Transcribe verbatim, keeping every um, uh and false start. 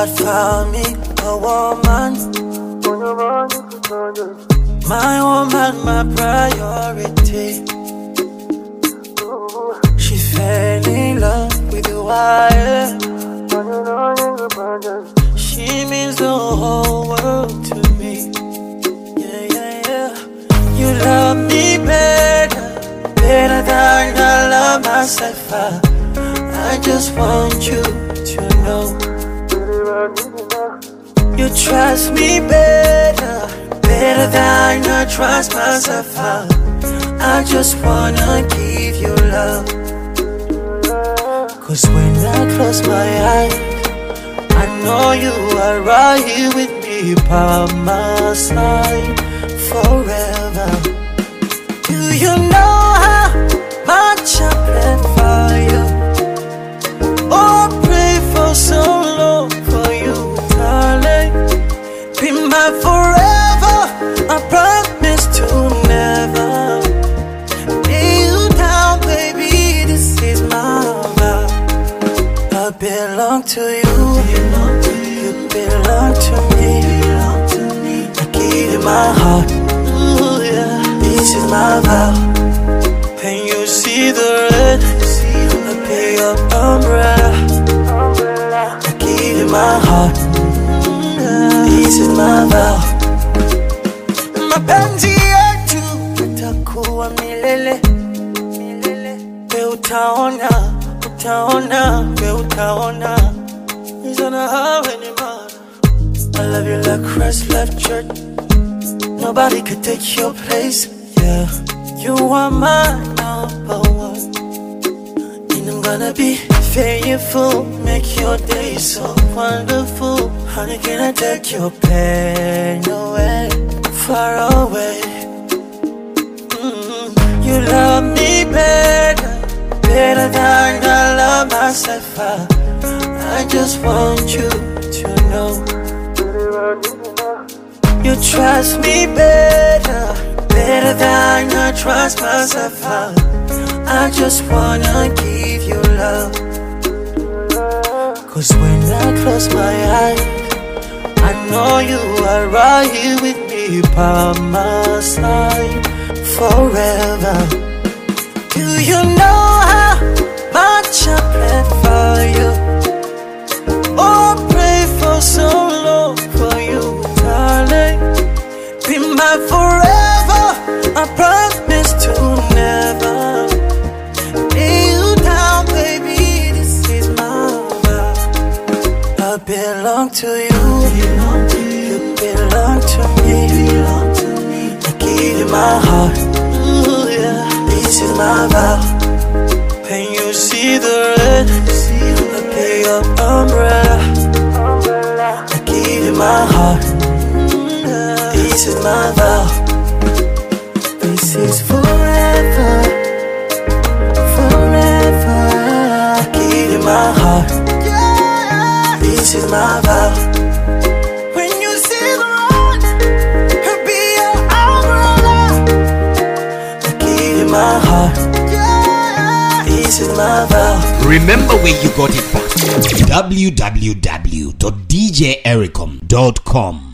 God found me a woman. My woman, my priority. She fell in love with the wire. She means the whole world to me. Yeah, yeah, yeah. You love me better, better than I love myself. I, I just want you to know. You trust me better, better than I trust myself. I, I just wanna give you love. Cause when I close my eyes, I know you are right here with me by my side forever. Do you know how much I plan for you? Oh, pray for so long for you, darling. Be my forever, I promise to never lay you down, baby, this is my vow. I belong to you, you belong to me. I give you my heart, ooh, yeah. This is my vow. When you see the red, I pay your umbrella. I give you my heart, yeah. This is my vow. Mapenzi yetu itakuwa milele. We utaona, utaona, we utaona. It's gonna happen, man. I love you like Christ left church. Nobody could take your place, yeah. You are my number one, and I'm gonna be faithful, make your day so wonderful. Honey, can I take your pain away, far away? Mm-hmm. You love me better, better than I love myself. I, I just want you to know. You trust me better, better than I trust myself. I, I just wanna give you love. Cause when I close my eyes, I know you are right here with me by my side forever. Do you know how much I plan for you? Oh, pray for so long for you, darling. Be my forever, I promise to never lay you down, baby, this is my vow. I belong to you, you belong to me. I give you my heart, ooh, yeah. This is my vow. When you see the red, I pay your umbrella. I give you my heart, yeah. This is my vow. This is forever, forever. I give you my heart, yeah. This is my vow. When you see the road, I'll be your umbrella. I give you my heart, yeah. This is my vow. Remember where you got it from. w w w dot d j ericom dot com